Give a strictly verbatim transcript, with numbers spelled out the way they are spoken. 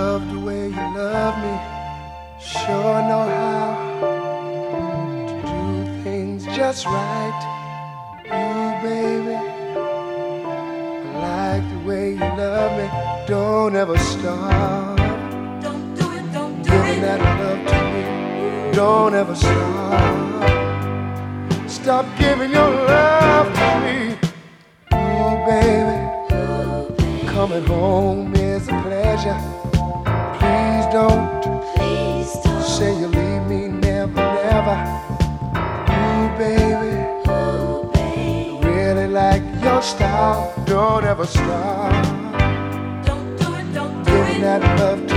love the way you love me. Sure know how to do things just right. Ooh, baby, I like the way you love me. Don't ever stop. Don't do it, don't do Giving it. that love to me. Don't ever stop. Stop giving your love to me. Ooh, baby, coming home is a pleasure. Please don't Please don't. say you leave me never, never. Ooh, baby, Oh, babe. really like your style. Don't ever stop Don't do it, don't do giving it. that love to